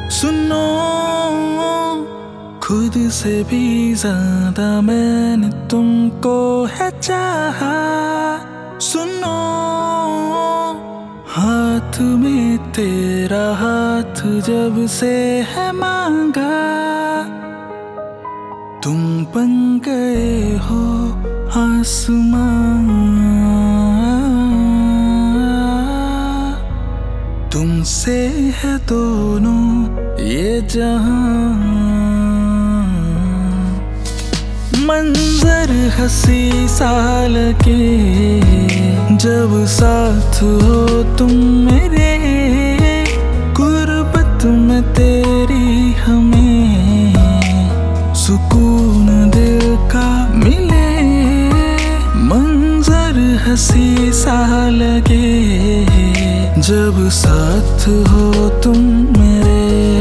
सुनो, खुद से भी ज्यादा मैंने तुमको है चाहा। सुनो, हाथ में तेरा हाथ जब से है मांगा, तुम बन गए हो आसमां। तुमसे है दोनों ये जहां। मंजर हंसी सा लगे जब साथ हो तुम मेरे, गुर्बत में तेरी हमें सुकून दिल का मिले। मंजर हंसी सा लगे जब साथ हो तुम मेरे।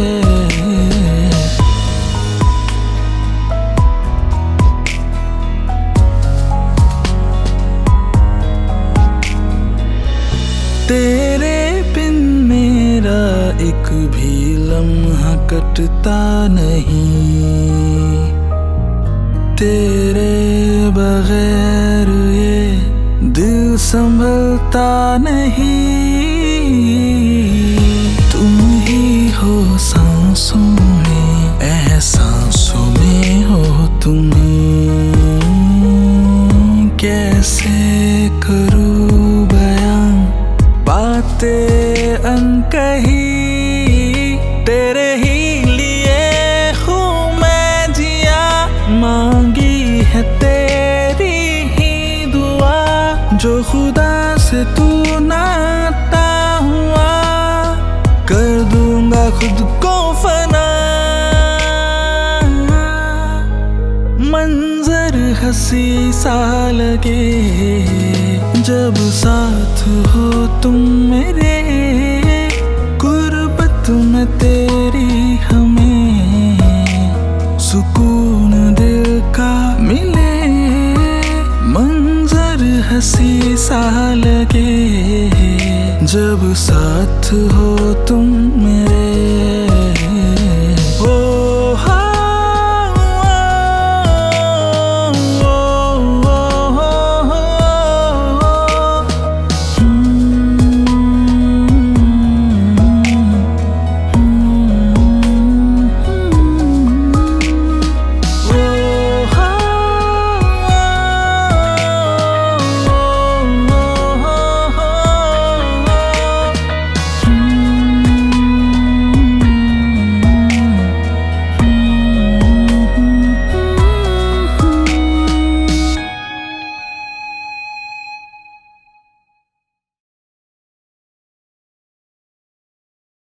तेरे बिन मेरा एक भी लम्हा कटता नहीं, तेरे बगैर ये दिल संभलता नहीं। तुम ही हो सांसों में, एहसासों में हो तुम। कैसे करूं बयां बातें अनकही, तेरे ही लिए हूँ मैं जिया। मांगी है तेरी ही दुआ, जो खुदा से तू नाता हुआ, कर दूंगा खुद को फना। मंजर हंसी सा लगे जब साथ हो तुम मेरे, गुर्बत में तेरी हमें सुकून दिल का मिले। मंजर हंसी सा लगे जब साथ हो तुम।